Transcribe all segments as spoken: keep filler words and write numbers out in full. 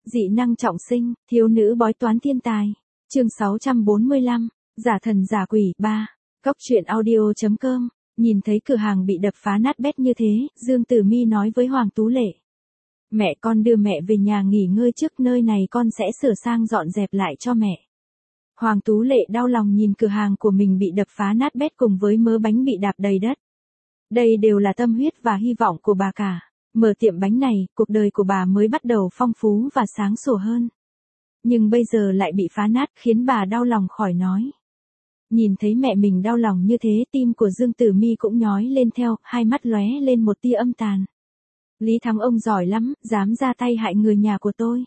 Dị năng trọng sinh, thiếu nữ bói toán thiên tài. Chương sáu trăm bốn mươi lăm, giả thần giả quỷ ba. Cóc truyện audio.com. Nhìn thấy cửa hàng bị đập phá nát bét như thế, Dương Tử Mi nói với Hoàng Tú Lệ. Mẹ con đưa mẹ về nhà nghỉ ngơi trước, nơi này con sẽ sửa sang dọn dẹp lại cho mẹ. Hoàng Tú Lệ đau lòng nhìn cửa hàng của mình bị đập phá nát bét cùng với mớ bánh bị đạp đầy đất. Đây đều là tâm huyết và hy vọng của bà cả. Mở tiệm bánh này, cuộc đời của bà mới bắt đầu phong phú và sáng sủa hơn. Nhưng bây giờ lại bị phá nát khiến bà đau lòng khỏi nói. Nhìn thấy mẹ mình đau lòng như thế, tim của Dương Tử Mi cũng nhói lên theo, hai mắt lóe lên một tia âm tàn. Lý Thắng ông giỏi lắm, dám ra tay hại người nhà của tôi.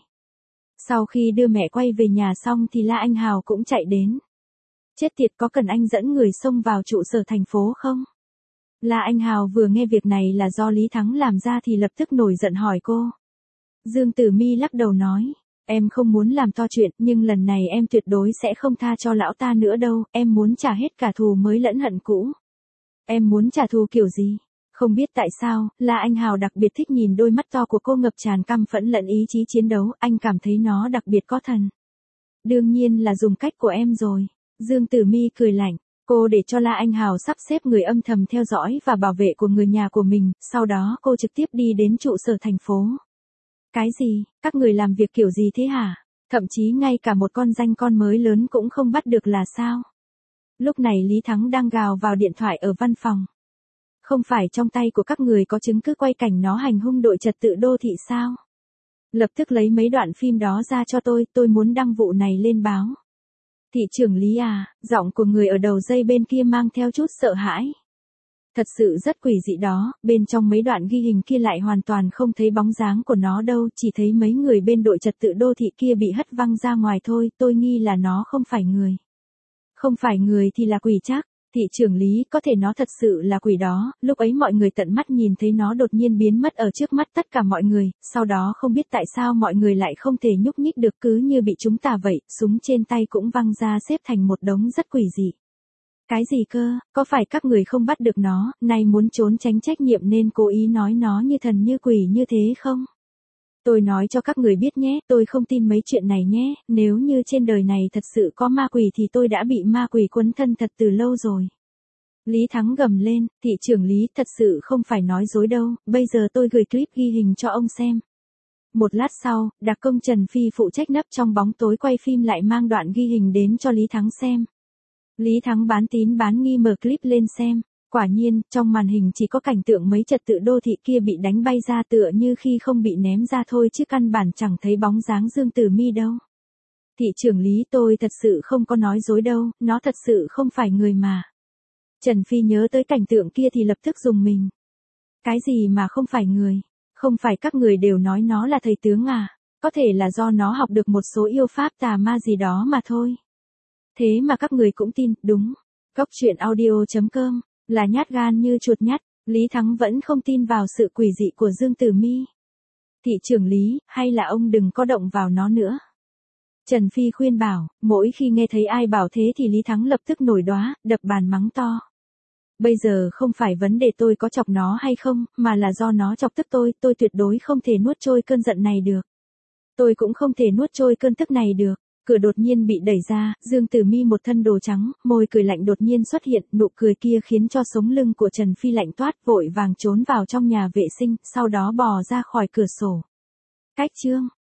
Sau khi đưa mẹ quay về nhà xong thì La Anh Hào cũng chạy đến. Chết tiệt, có cần anh dẫn người xông vào trụ sở thành phố không? La Anh Hào vừa nghe việc này là do Lý Thắng làm ra thì lập tức nổi giận hỏi cô. Dương Tử Mi lắc đầu nói, em không muốn làm to chuyện, nhưng lần này em tuyệt đối sẽ không tha cho lão ta nữa đâu, em muốn trả hết cả thù mới lẫn hận cũ. Em muốn trả thù kiểu gì? Không biết tại sao, La Anh Hào đặc biệt thích nhìn đôi mắt to của cô ngập tràn căm phẫn lẫn ý chí chiến đấu, anh cảm thấy nó đặc biệt có thần. Đương nhiên là dùng cách của em rồi. Dương Tử Mi cười lạnh. Cô để cho La Anh Hào sắp xếp người âm thầm theo dõi và bảo vệ của người nhà của mình, sau đó cô trực tiếp đi đến trụ sở thành phố. Cái gì, các người làm việc kiểu gì thế hả? Thậm chí ngay cả một con danh con mới lớn cũng không bắt được là sao? Lúc này Lý Thắng đang gào vào điện thoại ở văn phòng. Không phải trong tay của các người có chứng cứ quay cảnh nó hành hung đội trật tự đô thị sao? Lập tức lấy mấy đoạn phim đó ra cho tôi, tôi muốn đăng vụ này lên báo. Thị trưởng Lý à, giọng của người ở đầu dây bên kia mang theo chút sợ hãi. Thật sự rất quỷ dị đó, bên trong mấy đoạn ghi hình kia lại hoàn toàn không thấy bóng dáng của nó đâu, chỉ thấy mấy người bên đội trật tự đô thị kia bị hất văng ra ngoài thôi, tôi nghi là nó không phải người. Không phải người thì là quỷ chắc. Thị trưởng Lý, có thể nó thật sự là quỷ đó, lúc ấy mọi người tận mắt nhìn thấy nó đột nhiên biến mất ở trước mắt tất cả mọi người, sau đó không biết tại sao mọi người lại không thể nhúc nhích được, cứ như bị chúng ta vậy, súng trên tay cũng văng ra xếp thành một đống rất quỷ dị. Cái gì cơ, có phải các người không bắt được nó, nay muốn trốn tránh trách nhiệm nên cố ý nói nó như thần như quỷ như thế không? Tôi nói cho các người biết nhé, tôi không tin mấy chuyện này nhé, nếu như trên đời này thật sự có ma quỷ thì tôi đã bị ma quỷ quấn thân thật từ lâu rồi. Lý Thắng gầm lên, thị trưởng Lý, thật sự không phải nói dối đâu, bây giờ tôi gửi clip ghi hình cho ông xem. Một lát sau, đặc công Trần Phi phụ trách nấp trong bóng tối quay phim lại mang đoạn ghi hình đến cho Lý Thắng xem. Lý Thắng bán tín bán nghi mở clip lên xem. Quả nhiên, trong màn hình chỉ có cảnh tượng mấy trật tự đô thị kia bị đánh bay ra tựa như khi không bị ném ra thôi chứ căn bản chẳng thấy bóng dáng Dương Tử Mi đâu. Thị trưởng Lý, tôi thật sự không có nói dối đâu, nó thật sự không phải người mà. Trần Phi nhớ tới cảnh tượng kia thì lập tức rùng mình. Cái gì mà không phải người? Không phải các người đều nói nó là thầy tướng à? Có thể là do nó học được một số yêu pháp tà ma gì đó mà thôi. Thế mà các người cũng tin, đúng. Cóc truyện audio.com. Là nhát gan như chuột nhắt, Lý Thắng vẫn không tin vào sự quỷ dị của Dương Tử Mi. Thị trưởng Lý, hay là ông đừng có động vào nó nữa. Trần Phi khuyên bảo, mỗi khi nghe thấy ai bảo thế thì Lý Thắng lập tức nổi đoá, đập bàn mắng to. Bây giờ không phải vấn đề tôi có chọc nó hay không, mà là do nó chọc tức tôi, tôi tuyệt đối không thể nuốt trôi cơn giận này được. Tôi cũng không thể nuốt trôi cơn tức này được. Cửa đột nhiên bị đẩy ra, Dương Tử Mi một thân đồ trắng, môi cười lạnh đột nhiên xuất hiện, nụ cười kia khiến cho sống lưng của Trần Phi lạnh toát, vội vàng trốn vào trong nhà vệ sinh, sau đó bò ra khỏi cửa sổ. Cách chương